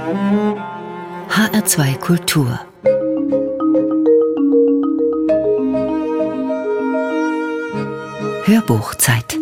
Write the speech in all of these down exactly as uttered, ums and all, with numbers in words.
H R zwei Kultur. Hörbuchzeit.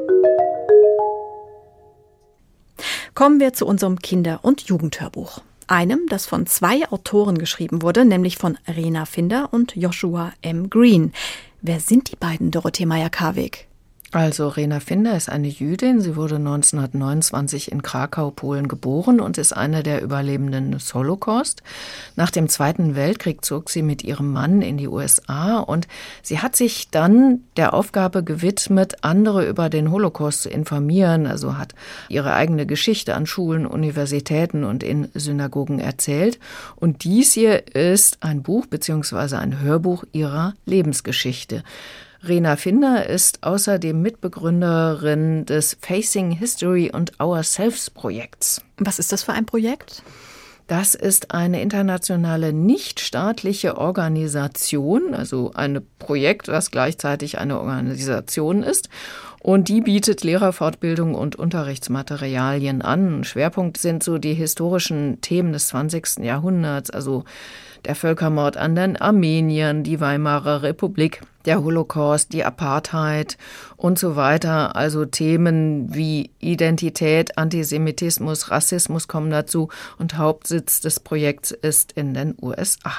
Kommen wir zu unserem Kinder- und Jugendhörbuch. Einem, das von zwei Autoren geschrieben wurde, nämlich von Rena Finder und Joshua M. Green. Wer sind die beiden, Dorothee Meyer-Karweg? Also Rena Finder ist eine Jüdin. Sie wurde neunzehnhundertneunundzwanzig in Krakau, Polen geboren und ist eine der Überlebenden des Holocaust. Nach dem Zweiten Weltkrieg zog sie mit ihrem Mann in die U S A und sie hat sich dann der Aufgabe gewidmet, andere über den Holocaust zu informieren. Also hat ihre eigene Geschichte an Schulen, Universitäten und in Synagogen erzählt. Und dies hier ist ein Buch bzw. ein Hörbuch ihrer Lebensgeschichte. Rena Finder ist außerdem Mitbegründerin des Facing History and Ourselves Projekts. Was ist das für ein Projekt? Das ist eine internationale nichtstaatliche Organisation, also ein Projekt, das gleichzeitig eine Organisation ist. Und die bietet Lehrerfortbildung und Unterrichtsmaterialien an. Schwerpunkt sind so die historischen Themen des zwanzigsten Jahrhunderts, also der Völkermord an den Armeniern, die Weimarer Republik, der Holocaust, die Apartheid und so weiter. Also Themen wie Identität, Antisemitismus, Rassismus kommen dazu und Hauptsitz des Projekts ist in den U S A.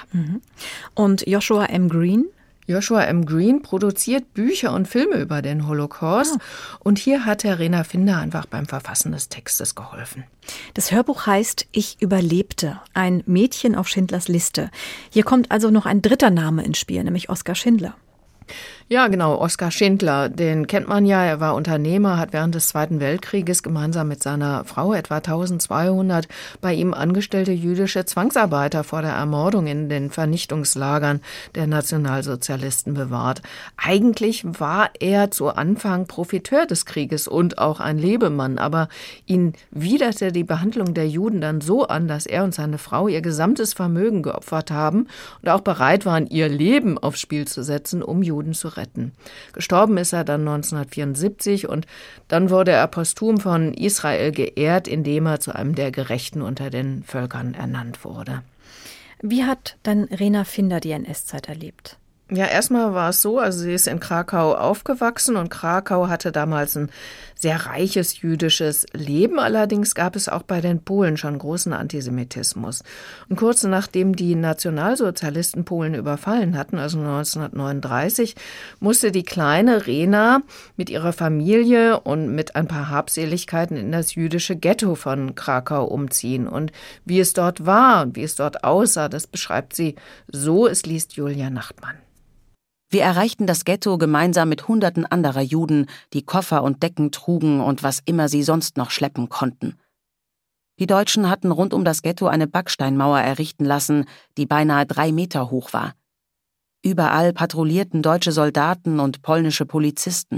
Und Joshua M. Green? Joshua M. Green produziert Bücher und Filme über den Holocaust. Ah. Und hier hat Herr Rena Finder einfach beim Verfassen des Textes geholfen. Das Hörbuch heißt Ich überlebte, ein Mädchen auf Schindlers Liste. Hier kommt also noch ein dritter Name ins Spiel, nämlich Oskar Schindler. Ja, genau, Oskar Schindler, den kennt man ja, er war Unternehmer, hat während des Zweiten Weltkrieges gemeinsam mit seiner Frau etwa eintausendzweihundert bei ihm angestellte jüdische Zwangsarbeiter vor der Ermordung in den Vernichtungslagern der Nationalsozialisten bewahrt. Eigentlich war er zu Anfang Profiteur des Krieges und auch ein Lebemann, aber ihn widerte die Behandlung der Juden dann so an, dass er und seine Frau ihr gesamtes Vermögen geopfert haben und auch bereit waren, ihr Leben aufs Spiel zu setzen, um Juden zu retten. Gestorben ist er dann neunzehnhundertvierundsiebzig und dann wurde er posthum von Israel geehrt, indem er zu einem der Gerechten unter den Völkern ernannt wurde. Wie hat dann Rena Finder die N S-Zeit erlebt? Ja, erstmal war es so, also sie ist in Krakau aufgewachsen und Krakau hatte damals ein sehr reiches jüdisches Leben. Allerdings gab es auch bei den Polen schon großen Antisemitismus. Und kurz nachdem die Nationalsozialisten Polen überfallen hatten, also neunzehnhundertneununddreißig, musste die kleine Rena mit ihrer Familie und mit ein paar Habseligkeiten in das jüdische Ghetto von Krakau umziehen. Und wie es dort war und wie es dort aussah, das beschreibt sie so, es liest Julia Nachtmann. Wir erreichten das Ghetto gemeinsam mit Hunderten anderer Juden, die Koffer und Decken trugen und was immer sie sonst noch schleppen konnten. Die Deutschen hatten rund um das Ghetto eine Backsteinmauer errichten lassen, die beinahe drei Meter hoch war. Überall patrouillierten deutsche Soldaten und polnische Polizisten.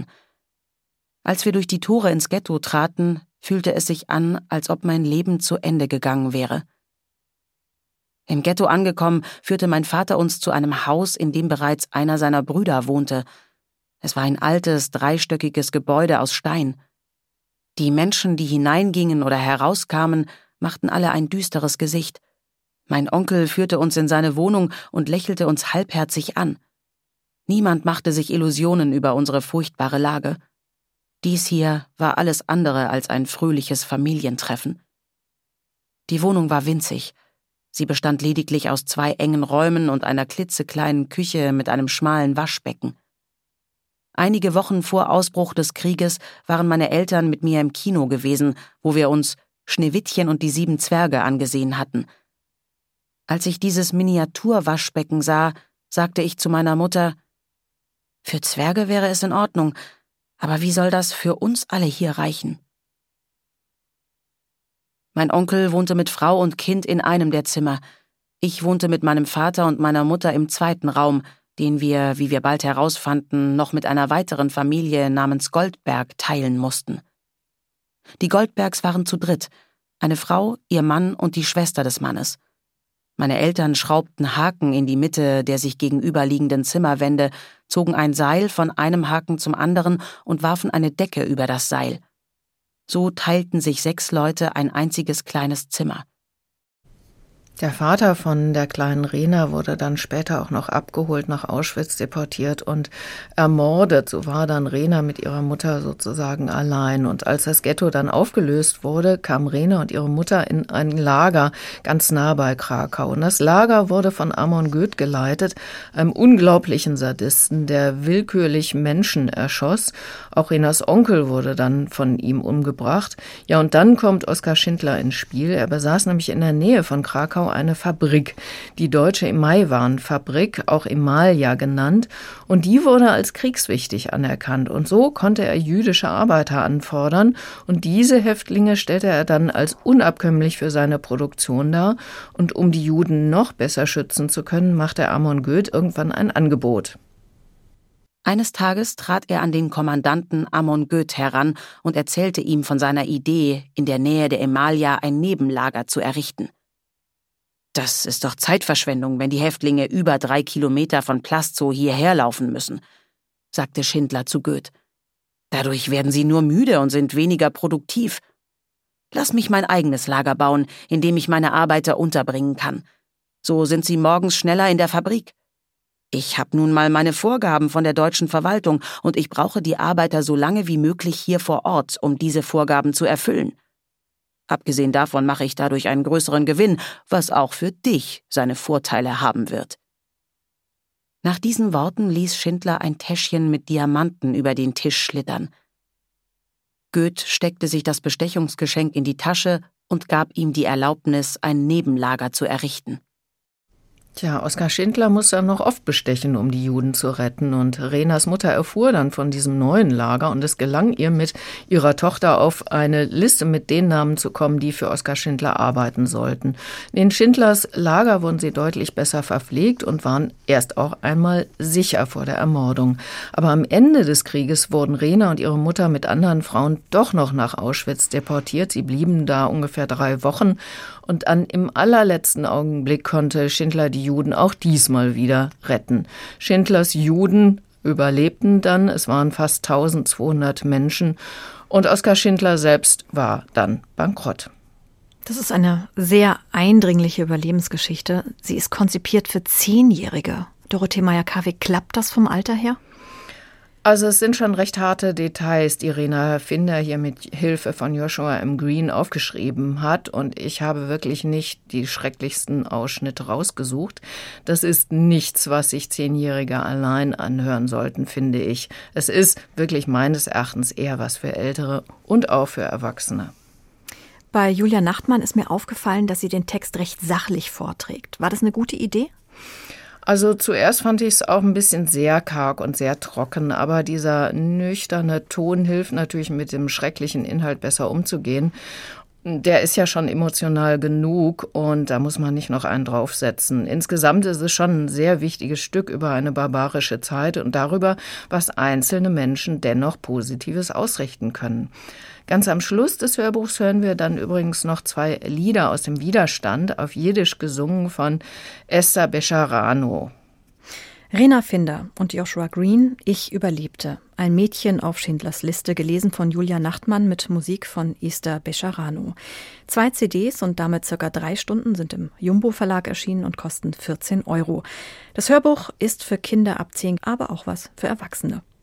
Als wir durch die Tore ins Ghetto traten, fühlte es sich an, als ob mein Leben zu Ende gegangen wäre. Im Ghetto angekommen, führte mein Vater uns zu einem Haus, in dem bereits einer seiner Brüder wohnte. Es war ein altes, dreistöckiges Gebäude aus Stein. Die Menschen, die hineingingen oder herauskamen, machten alle ein düsteres Gesicht. Mein Onkel führte uns in seine Wohnung und lächelte uns halbherzig an. Niemand machte sich Illusionen über unsere furchtbare Lage. Dies hier war alles andere als ein fröhliches Familientreffen. Die Wohnung war winzig. Sie bestand lediglich aus zwei engen Räumen und einer klitzekleinen Küche mit einem schmalen Waschbecken. Einige Wochen vor Ausbruch des Krieges waren meine Eltern mit mir im Kino gewesen, wo wir uns Schneewittchen und die sieben Zwerge angesehen hatten. Als ich dieses Miniaturwaschbecken sah, sagte ich zu meiner Mutter: Für Zwerge wäre es in Ordnung, aber wie soll das für uns alle hier reichen? Mein Onkel wohnte mit Frau und Kind in einem der Zimmer. Ich wohnte mit meinem Vater und meiner Mutter im zweiten Raum, den wir, wie wir bald herausfanden, noch mit einer weiteren Familie namens Goldberg teilen mussten. Die Goldbergs waren zu dritt, eine Frau, ihr Mann und die Schwester des Mannes. Meine Eltern schraubten Haken in die Mitte der sich gegenüberliegenden Zimmerwände, zogen ein Seil von einem Haken zum anderen und warfen eine Decke über das Seil. So teilten sich sechs Leute ein einziges kleines Zimmer. Der Vater von der kleinen Rena wurde dann später auch noch abgeholt, nach Auschwitz deportiert und ermordet. So war dann Rena mit ihrer Mutter sozusagen allein. Und als das Ghetto dann aufgelöst wurde, kamen Rena und ihre Mutter in ein Lager ganz nah bei Krakau. Und das Lager wurde von Amon Göth geleitet, einem unglaublichen Sadisten, der willkürlich Menschen erschoss. Auch Renas Onkel wurde dann von ihm umgebracht. Ja, und dann kommt Oskar Schindler ins Spiel. Er besaß nämlich in der Nähe von Krakau eine Fabrik, die Deutsche Emailwarenfabrik, auch Emalia genannt, und die wurde als kriegswichtig anerkannt. Und so konnte er jüdische Arbeiter anfordern und diese Häftlinge stellte er dann als unabkömmlich für seine Produktion dar. Und um die Juden noch besser schützen zu können, machte Amon Göth irgendwann ein Angebot. Eines Tages trat er an den Kommandanten Amon Göth heran und erzählte ihm von seiner Idee, in der Nähe der Emalia ein Nebenlager zu errichten. »Das ist doch Zeitverschwendung, wenn die Häftlinge über drei Kilometer von Plazzo hierher laufen müssen«, sagte Schindler zu Göth. »Dadurch werden sie nur müde und sind weniger produktiv. Lass mich mein eigenes Lager bauen, in dem ich meine Arbeiter unterbringen kann. So sind sie morgens schneller in der Fabrik. Ich habe nun mal meine Vorgaben von der deutschen Verwaltung und ich brauche die Arbeiter so lange wie möglich hier vor Ort, um diese Vorgaben zu erfüllen. Abgesehen davon mache ich dadurch einen größeren Gewinn, was auch für dich seine Vorteile haben wird.« Nach diesen Worten ließ Schindler ein Täschchen mit Diamanten über den Tisch schlittern. Göth steckte sich das Bestechungsgeschenk in die Tasche und gab ihm die Erlaubnis, ein Nebenlager zu errichten. Tja, Oskar Schindler muss dann noch oft bestechen, um die Juden zu retten. Und Renas Mutter erfuhr dann von diesem neuen Lager und es gelang ihr, mit ihrer Tochter auf eine Liste mit den Namen zu kommen, die für Oskar Schindler arbeiten sollten. In Schindlers Lager wurden sie deutlich besser verpflegt und waren erst auch einmal sicher vor der Ermordung. Aber am Ende des Krieges wurden Rena und ihre Mutter mit anderen Frauen doch noch nach Auschwitz deportiert. Sie blieben da ungefähr drei Wochen. Und an im allerletzten Augenblick konnte Schindler die Juden auch diesmal wieder retten. Schindlers Juden überlebten dann, es waren fast eintausendzweihundert Menschen und Oskar Schindler selbst war dann bankrott. Das ist eine sehr eindringliche Überlebensgeschichte. Sie ist konzipiert für Zehnjährige. Dorothee Meyer-Karwig, klappt das vom Alter her? Also es sind schon recht harte Details, die Rena Finder hier mit Hilfe von Joshua M. Green aufgeschrieben hat. Und ich habe wirklich nicht die schrecklichsten Ausschnitte rausgesucht. Das ist nichts, was sich Zehnjährige allein anhören sollten, finde ich. Es ist wirklich meines Erachtens eher was für Ältere und auch für Erwachsene. Bei Julia Nachtmann ist mir aufgefallen, dass sie den Text recht sachlich vorträgt. War das eine gute Idee? Also zuerst fand ich es auch ein bisschen sehr karg und sehr trocken, aber dieser nüchterne Ton hilft natürlich, mit dem schrecklichen Inhalt besser umzugehen. Der ist ja schon emotional genug und da muss man nicht noch einen draufsetzen. Insgesamt ist es schon ein sehr wichtiges Stück über eine barbarische Zeit und darüber, was einzelne Menschen dennoch Positives ausrichten können. Ganz am Schluss des Hörbuchs hören wir dann übrigens noch zwei Lieder aus dem Widerstand, auf Jiddisch gesungen von Esther Bejarano. Rena Finder und Joshua Green, Ich überlebte. Ein Mädchen auf Schindlers Liste, gelesen von Julia Nachtmann mit Musik von Esther Bejarano. Zwei C Ds und damit circa drei Stunden sind im Jumbo Verlag erschienen und kosten vierzehn Euro. Das Hörbuch ist für Kinder ab zehn, aber auch was für Erwachsene.